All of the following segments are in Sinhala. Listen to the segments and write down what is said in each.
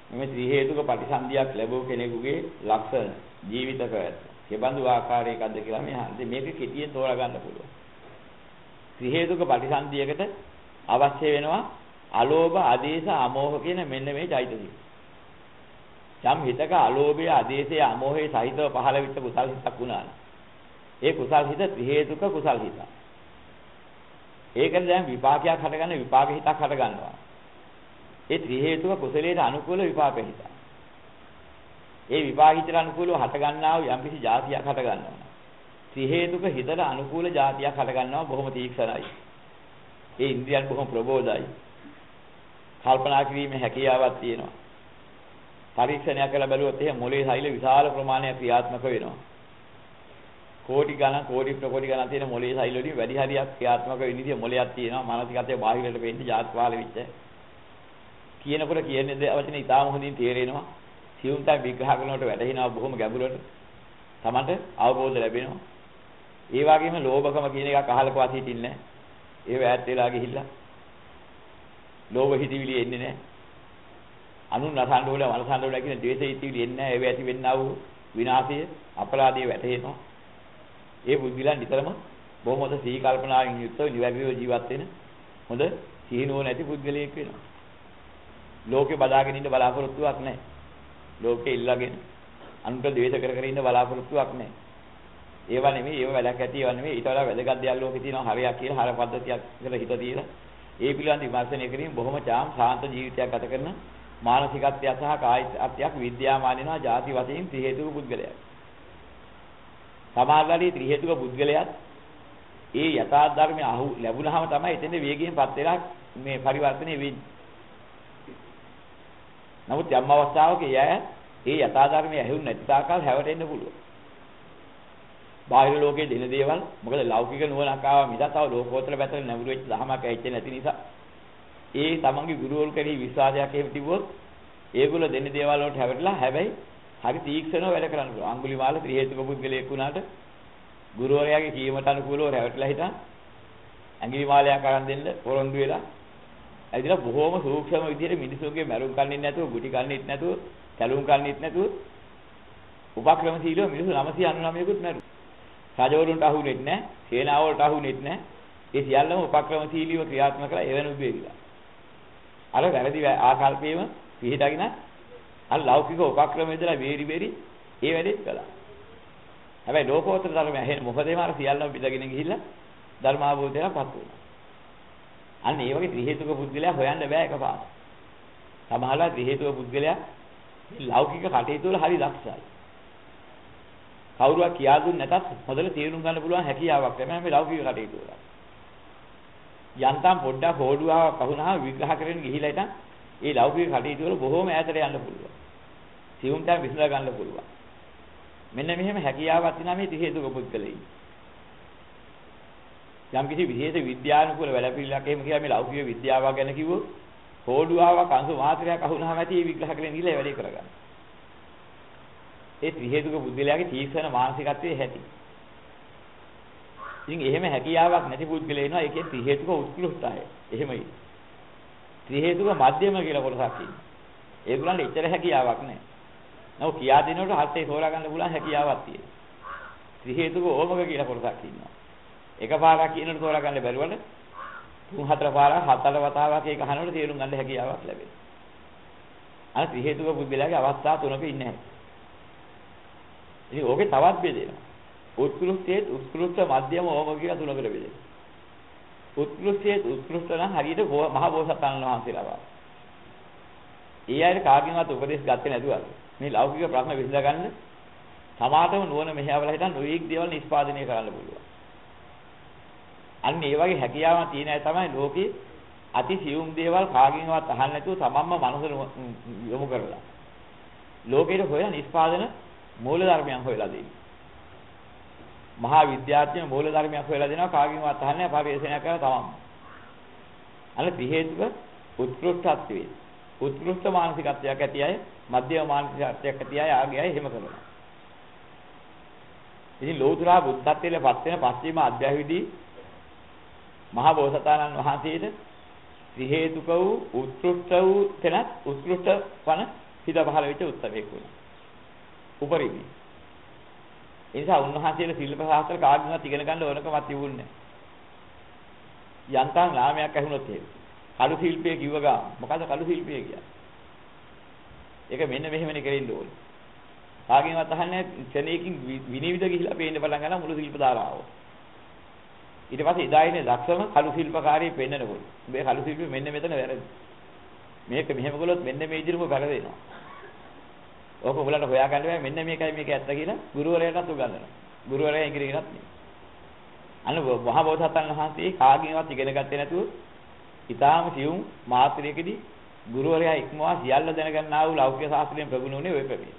මේ ත්‍රි හේතුක ප්‍රතිසන්දියක් ලැබුව කෙනෙකුගේ ලක්ෂණ ජීවිත පැවැත්ම. කෙබඳු ආකාරයකද කියලා මේක කෙටියෙන් තෝරා ගන්න පුළුවන්. ත්‍රි හේතුක ප්‍රතිසන්දියකට අවශ්‍ය වෙනවා අලෝභ, ආදේශ, අමෝහ කියන මෙන්න මේ චෛතසික. යම් හිතක අලෝභය, ආදේශය, අමෝහය සහිතව පහළ වෙච්ච කුසල් හිතක් වුණා නම් ඒ කුසල් හිත ත්‍රි හේතුක කුසල් හිතක්. ඒකෙන් දැන් විපාකයක් හටගන්න විපාක හිතක් හට ගන්නවා. ඒ ත්‍රි හේතුක කුසලයට අනුකූල විපාක හිත. ඒ විපාක හිතට අනුකූලව හට ගන්නා වූ යම්කිසි જાතියක් හට ගන්නවා. ත්‍රි හේතුක හිතට අනුකූල જાතියක් හට ගන්නවා බොහොම තීක්ෂණයි. ඒ ඉන්ද්‍රියන් බොහොම ප්‍රබෝධයි. කල්පනා කිරීමේ හැකියාවක් තියෙනවා. පරීක්ෂණයක් කළ බැලුවොත් එහෙම මොලේ සෛල විශාල ප්‍රමාණයක් ක්‍රියාත්මක වෙනවා. කෝටි ගණන් කෝටි ප්‍රකෝටි ගණන් තියෙන මොලේ සෛල වලින් වැඩි හරියක් ක්‍රියාත්මක වෙන විදිහ මොලයක් තියෙනවා. මානසිකත්වයේ බාහිරට වෙන්නේ ජාත් පහළ වෙච්ච. කියනකොට කියන්නේ වචනේ ඉතාම හොඳින් තේරෙනවා. සියුම්තයි විග්‍රහ කරනකොට වැටහෙනවා බොහොම ගැඹුරට. තමන්ට අවබෝධ ලැබෙනවා. ඒ වගේම ලෝභකම කියන එකක් අහලකවත් හිටින්නේ නැහැ. ඒව ඈත් වෙලා ගිහිල්ලා ලෝභ හිතවිලි එන්නේ නැහැ. අනුන් නසන්න ඕල වලසන්න ඕල කියන ද්වේෂ හිතවිලි එන්නේ නැහැ. ඒව ඇති වෙන්නා වූ විනාශය අපරාධය වැටහෙනවා. ඒ බුද්ධිලා නිතරම බොහොම හොඳ සී කල්පනාවෙන් යුක්තව නිවැරදිව ජීවත් වෙන හොඳ සීනුව නැති පුද්ගලයෙක් වෙනවා. ලෝකේ බදාගෙන ඉන්න බලාපොරොත්තුවක් නැහැ. ලෝකේ ඉල්ලගෙන අනුන්ට ද්වේෂ කර කර ඉන්න බලාපොරොත්තුවක් නැහැ. ඒවා නෙමෙයි ඒව වැඩක් ඇති ඒවා නෙමෙයි ඊට වඩා වැදගත් දේවල් ලෝකේ තියෙනවා හරයක් කියලා හර පද්ධතියක් කියලා හිත තියලා ඒ පිළිබඳ විමර්ශනය කිරීම බොහොම ශාන්ත ජීවිතයක් ගත කරන මානසිකත්වය සහ කායිකත්වයක් විද්‍යාමානිනවා ಜಾති වශයෙන් ත්‍රි හේතුක පුද්ගලයා. සමාධිලාදී ත්‍රි හේතුක පුද්ගලයා ඒ යථා ධර්මය අහු ලැබුණාම තමයි එතෙන්ද වේගයෙන්පත් වෙලා මේ පරිවර්තනය වෙන්නේ. නමුත් යම් අවස්ථාවක ඒ යථා ධර්මය ඇහුන්නේ නැති තාකල් හැවටෙන්න පුළුවන්. බාහිර ලෝකයේ දෙන දේවල් මොකද ලෞකික නුවණක් ආවා මිසක් තව ලෝකෝත්තර පැත්තට නැඹුරු වෙච්ච ධර්මයක් ඇහිච්චේ නැති නිසා ඒ තමන්ගේ ගුරුවරු කෙරෙහි විශ්වාසයක් එහෙම තිබුවොත් ඒගොල්ලෝ දෙන දේවල් වලට හැවටලා හැබැයි හරි තීක්ෂණව වැඩ කරන්න පුළුවන්. අඟුලිමාල ත්‍රි හේතුක පුද්ගලයෙක් වුණාට ගුරුවරයාගේ කීමට අනුකූලව රැවටලා හිටන් ඇඟිලිමාලයක් අරන් දෙන්න පොරොන්දු වෙලා ඇවිදලා බොහොම සූක්ෂම විදිහට මිනිසුන්ගේ මරුන් කන්නේත් නැතුව, ගුටි කන්නේත් නැතුව, කැලුම් කන්නේත් නැතුව උපක්‍රමශීලව මිනිස්සු 999කුත් මැරුවා. රජවරුන්ට අහුනෙත් නැහැ, සේනාවලට අහුනෙත් නැහැ. ඒ සියල්ලම උපක්‍රමශීලීව ක්‍රියාත්මක කරලා එවන උදේවිලා. අර වැරදි ආකල්පයේම පිළිහිටගෙන අර ලෞකික උපක්‍රම ඉදලා වේරි ඒ වැඩේත් කළා. හැබැයි ලෝකෝත්තර ධර්මය ඇහෙන මොකදේම අර සියල්ලම පිටගෙන ගිහිල්ලා ධර්මාභෝධයටපත් වුණා. අන්න ඒ වගේ ත්‍රි හේතුක පුද්ගලයා හොයන්න බෑ එකපාරට. සමහරවල් ත්‍රි හේතුක පුද්ගලයා ලෞකික කටයුතු වල හරි දක්ෂයි. කවුරුවක් කියා දුන්නේ නැතත් හොඳට තේරුම් ගන්න පුළුවන් හැකියාවක් තමයි මේ ලෞකික කටයුතු වල. යන්තම් පොඩ්ඩක් හොඩුවාවක් අහුනහම විග්‍රහ කරගෙන ගිහිලා ඉතින් ඒ ලෞකික කටයුතු වල බොහෝම ඈතට යන්න පුළුවන්. සියුම් තැන් විසඳ ගන්න පුළුවන්. මෙන්න මෙහෙම හැකියාවක් තියෙනවා මේ ත්‍රි හේතුක පුද්ගලයන්. යම් කිසි විශේෂ විද්‍යානුකූල වැඩපිළිවෙලක් එහෙම කියලා මේ ලෞකික විද්‍යාව ගැන කිව්වොත් හොඩුවාවක් අංශු මාත්‍රයක් අහුනහම ඇති මේ විග්‍රහ කරගෙන ගිහිලා වැඩේ කරගන්න. ඒ ත්‍රි හේතුක බුද්ධලයාගේ තීක්ෂණ මානසිකත්වයේ ඇති. ඉතින් එහෙම හැකියාවක් නැති පුද්ගලයා ඉන්නවා ඒකේ ත්‍රි හේතුක උත්කෘෂ්ඨය. එහෙමයි. ත්‍රි හේතුක මධ්‍යම කියලා කොටසක් ඉන්නවා. ඒගොල්ලන්ට ඉතර හැකියාවක් නැහැ. නෝ කියා දෙනකොට හත්ේ තෝරා ගන්න පුළුවන් හැකියාවක් තියෙනවා. ත්‍රි හේතුක ඕමක කියලා කොටසක් ඉන්නවා. එකපාරක් කියනකොට තෝරා ගන්න බැරුවල තුන් හතර පාරක් හත් අට වතාවක් ඒක අහනකොට තේරුම් ගන්න හැකියාවක් ලැබෙනවා. අර ත්‍රි හේතුක බුද්ධලයාගේ අවස්ථා තුනක ඉන්නේ. ඉතින් ඕකේ තවත් බෙදෙනවා. උත්කෘෂ්ඨයේ උත්කෘෂ්ඨ මධ්‍යම ඕම කියලා තුනකට බෙදෙනවා. උත්කෘෂ්ඨයේ උත්කෘෂ්ඨ නම් හරියට මහ බෝසතාණන් වහන්සේලා වගේ. ඒ අයට කාගෙන්වත් උපදෙස් ගත්තේ නැතුව මේ ලෞකික ප්‍රශ්න විසඳ ගන්න සමාතම නුවණ මෙහෙයවලා හිටන් නොයෙක් දේවල් නිෂ්පාදනය කරන්න පුළුවන්. අන්න ඒ වගේ හැකියාවක් තියෙන අය තමයි ලෝකේ අති සියුම් දේවල් කාගෙන්වත් අහන්න නැතුව තමන්ම මනස යොමු කරලා ලෝකෙට හොයන නිෂ්පාදන මූල ධර්මයන් හොයලා දෙන්නේ. මහා විද්‍යාඥයෝ මූල ධර්මයක් හොයලා දෙනවා කාගෙන්වත් අහන්නේ නැහැ පරිශීලනය කරලා තමන්ම. අන්න ත්‍රි හේතුක උත්කෘෂ්ඨත්වයේ උත්කෘෂ්ඨ මානසිකත්වයක් ඇති අය මධ්‍යම මානසිකත්වයක් ඇති අය ආගේ අය එහෙම කරනවා. ඉතින් ලෝතුරා බුද්ධත්වයට පත් වෙන පස්චිම අධ්‍යායවිදී මහා බෝසතාණන් වහන්සේට ත්‍රි හේතුක වූ උත්කෘෂ්ඨ වූ තැනත් උත්කෘෂ්ඨ වන හිත පහළ වෙච්ච උත්සවයක් වුණා. උපරිමයි. ඒ නිසා උන්වහන්සේලා ශිල්ප ශාස්ත්‍ර කාගෙන්වත් ඉගෙන ගන්න ඕනකමක් තිබුණේ නැහැ. යන්තම් නාමයක් ඇහුනොත් එහෙම. කළු ශිල්පය කිව්ව ගා මොකද කළු ශිල්පය කියන්නේ? ඒක මෙන්න මෙහෙමනේ කෙරෙන්න ඕනේ. කාගෙන්වත් අහන්නේ ක්ෂණයකින් විනිවිද ගිහිලා පේන්න පටන් ගන්නවා මුළු ශිල්ප ධාරාව. ඊට පස්සේ එදා ඉන්නේ දක්ෂම කළු ශිල්පකාරී පෙන්නනකොට. මේ කළු ශිල්පෙ මෙන්න මෙතන වැරදි. මේක මෙහෙම කළොත් මෙන්න මේ විදිහටම වැරදෙනවා. ඕක ඔයගලන්ට හොයාගන්න බෑ මෙන්න මේකයි මේක ඇත්ත කියලා ගුරුවරයාටත් උගන්වනවා. ගුරුවරයා ඉගෙන ගන්නත් නේ. මහා බෝසතාණන් වහන්සේ කාගෙන්වත් ඉගෙන ගත්තේ නැතුව ඊටාම සියුම් මාත්‍රයකදී ගුරුවරයා ඉක්මවා සියල්ල දැනගන්නා වූ ලෞකික ශාස්ත්‍රයෙන් ප්‍රගුණ වුණේ ඔය ප්‍රමේය.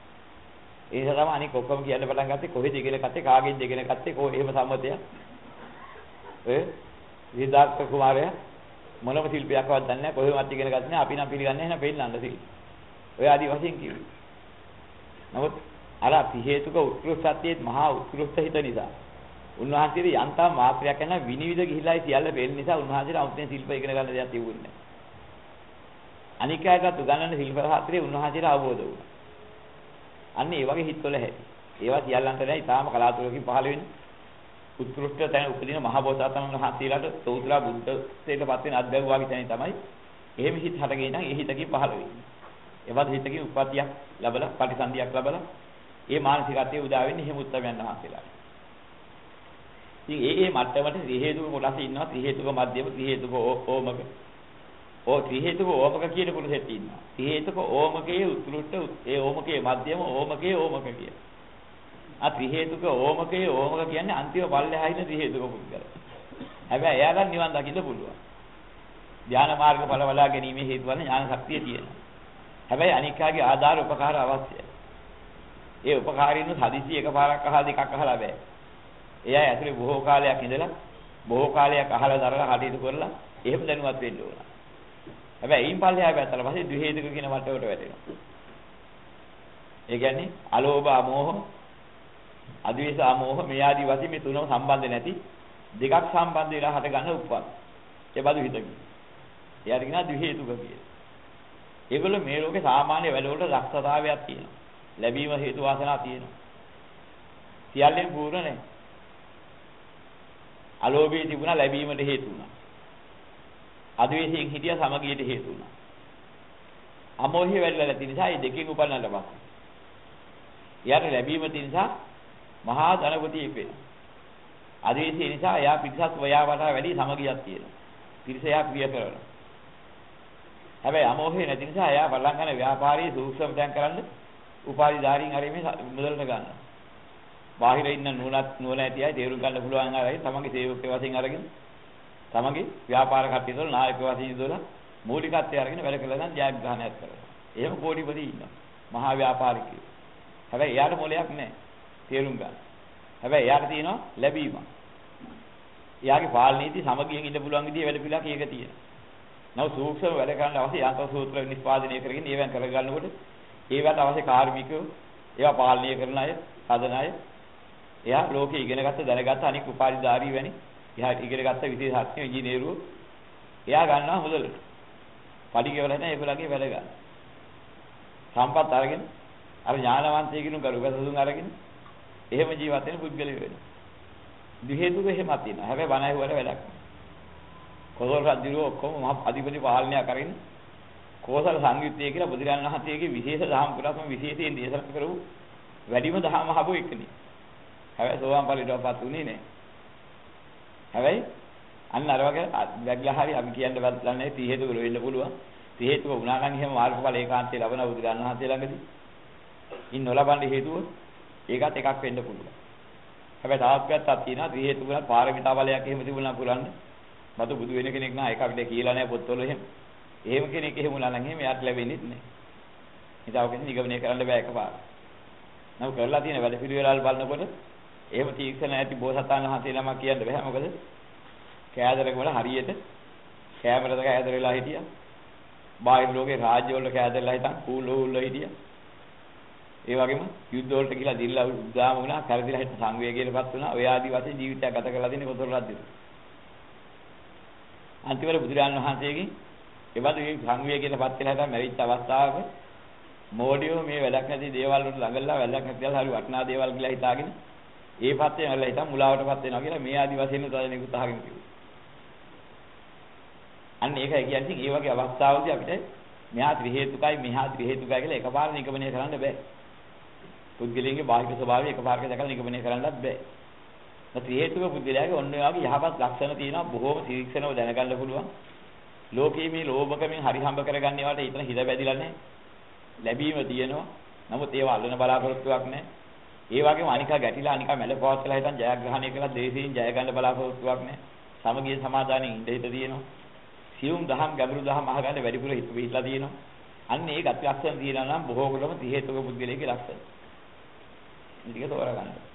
ඒ නිසා තමයි අනික ඔක්කොම කියන්න පටන් ගත්තේ කොහෙද ඉගෙන ගත්තේ කාගෙන්ද ඉගෙන ගත්තේ කොහේ එහෙම සම්මතය. ඔය විදාර්ථ කුමාරයා මොනම ශිල්පයක්වත් දන්නේ නැහැ කොහෙවත් ඉගෙන ගත්තේ නැහැ අපි නම් පිළිගන්නේ නැහැ පෙන්නන්න සිල්. ඔය ආදි වශයෙන් කිව්වේ. නමුත් අර පිහේතුක උත්කෘෂ්ඨත්වයේ මහා උත්කෘෂ්ඨ හිත නිසා උන්වහන්සේට යන්තම් මාත්‍රයක් යන විනිවිද ගිහිලායි සියල්ල පෙළ නිසා උන්වහන්සේට අමුතෙන් ශිල්ප ඉගෙන ගන්න දෙයක් තිබුණේ නැහැ. අනික් අයටත් උගන්වන ශිල්ප ශාස්ත්‍රයේ උන්වහන්සේට අවබෝධ වුණා. අන්න ඒ වගේ හිතවල හැටි. ඒවා සියල්ලන්ට නෑ ඊටාම කලාතුරකින් පහළ වෙන්නේ. උත්කෘෂ්ඨ තැන උපදින මහ බෝසතාණන් වහන්සේලාට සෞත්‍රා බුද්ධත්වයටපත් වෙන අත්දැකුවාගේ තැන තමයි එහෙම හිත හටගෙන ඉඳන් ඒ හිතකින් පහළ වෙන්නේ. එවද හිතකින් උප්පත්තියක් ලැබලා පටිසන්ධියක් ලැබලා ඒ මානසිකත්වයේ උදා වෙන්නේ එහෙම උත්තරයන් වහන්සේලාට. ඉතින් ඒ මට්ටමට ත්‍රි හේතුක කොටස ඉන්නවා ත්‍රි හේතුක මධ්‍යම ත්‍රි හේතුක ඕමක. ත්‍රි හේතුක ඕමක කියන කොටසෙත් ඉන්නවා. ත්‍රි හේතුක ඕමකයේ උත්කෘෂ්ඨ ඒ ඕමකයේ මධ්‍යම ඕමකයේ ඕමක කිය. ත්‍රි හේතුක ඕමකයේ ඕමක කියන්නේ අන්තිම පල්ලෙහා ඉන්න ත්‍රි හේතුක පුද්ගල. හැබැයි එයාට නිවන් දකින්න පුළුවන්. ධානා මාර්ග ඵල වලා ගැනීම හේතු වන ඥාන ශක්තිය තියෙනවා. හැබැයි අනිකාගේ ආධාර උපකාර අවශ්‍යයි. ඒ උපකාරින්න හදිසි එකපාරක් අහලා දෙකක් අහලා බෑ. එයා ඇතුලේ බොහෝ කාලයක් ඉඳලා බොහෝ කාලයක් අහලා දරලා කටයුතු කරලා එහෙම දැනුවත් වෙන්න ඕන. හැබැයි ඊයින් පල්ලෙහා බැත්තට පස්සේ ද්විහේතුක කියන වටේට වැටෙනවා. ඒ කියන්නේ අලෝභ අමෝහ අද්වේෂ අමෝහ මේ ආදී වශයෙන් මේ තුනම සම්බන්ධ නැති දෙකක් සම්බන්ධ වෙලා හට ගන්න උප්පත්. ඒ බඳු හිතකින්. එයාට කියනවා ද්විහේතුක කියලා. ඒගොල්ලෝ මේ ලෝකේ සාමාන්‍ය වැඩවලට දක්ෂතාවයක් තියෙනවා. ලැබීම හේතු වාසනා තියෙනවා. සියල්ලෙන් පූර්ණ නැහැ. අලෝභයේ තිබුණා ලැබීමට හේතු වුණා. අද්වේෂයෙන් හිටියා සමගියට හේතු වුණා. අමෝහය වැඩිලා නැති නිසා මේ දෙකෙන් උපන්නට පස්සේ. එයාට ලැබීම තියෙන නිසා මහා ධනපතියෙක් වෙනවා. අද්වේෂය නිසා එයා පිටසත් වයාවට වැඩි සමගියක් තියෙනවා. පිරිස එයා ප්‍රිය කරනවා. හැබැයි අමෝහය නැති නිසා එයා බලන් ගන්න ව්‍යාපාරයේ සූක්ෂම තැන් කරන්න උපාධිධාරීන් හරි මේ මුදලට ගන්නවා. බාහිර ඉන්න නුවණ ඇති අය තේරුම් ගන්න පුළුවන් අය තමන්ගේ සේවකයෙක් වශයෙන් අරගෙන තමන්ගේ ව්‍යාපාර කටයුතු වල නායක වශයෙන් ඉඳලා මූලිකත්වය අරගෙන වැඩ කළා නම් ජයග්‍රහණයක් කරනවා. එහෙම කෝටිපති ඉන්නවා. මහා ව්‍යාපාරිකයෝ. හැබැයි එයාට මොලයක් නැහැ. තේරුම් ගන්න. හැබැයි එයාට තියෙනවා ලැබීම. එයාගේ පාලනීති සමගියෙන් ඉන්න පුළුවන් විදිහේ වැඩ පිළිවෙලක් ඒක තියෙනවා. නව සූක්ෂම වැඩ කරන්න අවශ්‍ය යන්ත්‍ර සූත්‍ර නිෂ්පාදනය කරගෙන ඒවෙන් කරගන්නකොට ඒවට අවශ්‍ය කාර්මිකයෝ ඒවා පාලනය කරන අය, සාධන අය එයා ලෝකේ ඉගෙනගත්ත දැනගත්ත අනික් උපාධිධාරී වෙනි එයා ඉගෙනගත්ත විශේෂඥ ඉංජිනේරුවෝ එයා ගන්නවා මුදලට. පඩිකවල නැහැ ඒගොල්ලන්ගේ වැඩ ගන්න. සම්පත් අරගෙන අර ඥානවන්තයෙකුන් කරුගසසුන් අරගෙන එහෙම ජීවත් වෙන පුද්ගලයෝ වෙනවා. ද්විහේතුක එහෙමත් තියෙනවා. හැබැයි බණ ඇහුවට වැඩක් නැහැ. කොසල් රජුරෝ ඔක්කොම මහ අධිපති පාලනය කරගෙන කෝසල සංයුත්තය කියලා බුදුරජාණන් වහන්සේගේ විශේෂ දහම් පුරාම විශේෂයෙන් දේශනා කරපු වැඩිම දහම අහපු එකනේ. හැබැයි සෝවාන් ඵලයටපත් උනේ නැහැ. හැබැයි අන්න අර වගේ වැග්ලා හරි අපි කියන්න බැලන්නේ ත්‍රි හේතුක වෙන්න පුළුවන්. ත්‍රි හේතුක වුණා නම් එහෙම මාර්ගඵල ඒකාන්තේ ලබන බුදුරජාණන් වහන්සේ ළඟදී ඉන්න නොලබන හේතුව ඒකත් එකක් වෙන්න පුළුවන්. හැබැයි තවත් පැත්තක් තියෙනවා ත්‍රි හේතුක වල පාරමිතා බලයක් එහෙම තිබුණා පුරන්න. මතු බුදු වෙන කෙනෙක් නා ඒක අපිට කියලා නැහැ පොත්වල එහෙම. එහෙම කෙනෙක් එහෙම උනා නම් එහෙම යාට ලැබෙන්නේ නැහැ. හිතාව කෙනෙක් නිගමනය කරන්න බෑ එකපාර. නමුත් කරලා තියෙන වැඩ පිළිවෙලවල් බලනකොට එහෙම තීක්ෂණ ඇති බෝසතාණන් වහන්සේ නමක් කියන්න බෑ. මොකද කෑදරක වල හරියට කැමරට කෑදර වෙලා හිටියා. බාහිර ලෝකේ රාජ්‍ය වල කෑදරලා හිටන් කූලෝල්ල හිටියා. ඒ වගේම යුද්ධ වලට ගිහලා දිල්ලා උදාම වුණා, කරදිලා හිට සංවේගයටපත් වුණා. ඔය ආදි වශයෙන් ජීවිතයක් ගත කරලා තියෙන කොතොල් රජු. අන්තිමට බුදුරජාණන් වහන්සේගෙන් ඒ බඳු සංවේගයටපත් වෙලා හිටන් මැරිච්ච අවස්ථාවක මෝඩියෝ මේ වැඩක් නැති දේවල් වලට ළඟලා වැඩක් නැති දේවල් හරි වටිනා දේවල් කියලා හිතාගෙන ඒ පැත්තේ නැගලා හිතන් මුලාවටපත් වෙනවා කියලා මේ ආදි වශයෙන් උදාහරණයක් උදාහගෙන කිව්වා. අන්න ඒකයි කියන්නේ ඒ වගේ අවස්ථාවලදී අපිට මෙහා ත්‍රි හේතුකයි මෙහා ත්‍රි හේතුකයි කියලා එකපාර නිගමනය කරන්න බෑ. පුද්ගලයන්ගේ බාහිර ස්වභාවය එකපාරක දැකලා නිගමනය කරන්නත් බෑ. ත්‍රි හේතුක පුද්ගලයාගේ ඔන්න ඔය වගේ යහපත් ලක්ෂණ තියෙනවා බොහෝම ශීක්ෂණව දැනගන්න පුළුවන්. ලෝකයේ මේ ලෝභකමින් හරි හම්බ කරගන්න ඒවාට ඊතන හිත බැදිලා නැහැ. ලැබීම තියෙනවා. නමුත් ඒවා අල්ලන බලාපොරොත්තුවක් නැහැ. ඒ වගේම අනිකා ගැටිලා අනිකා මැලපවත්ලා හිටන් ජයග්‍රහණය කළා දේශයෙන් ජය ගන්න බලාපොරොත්තුවක් නැහැ. සමගිය සමාදානෙන් ඉඳ හිට තියෙනවා. සියුම් දහම් ගැඹුරු දහම් අහගන්න වැඩිපුර හිත පිටලා තියෙනවා. අන්න ඒ ගති ලක්ෂණ තියෙනවා නම් බොහෝ කොටම ත්‍රි හේතුක පුද්ගලයාගේ ලක්ෂණ. ටික තෝරා ගන්න.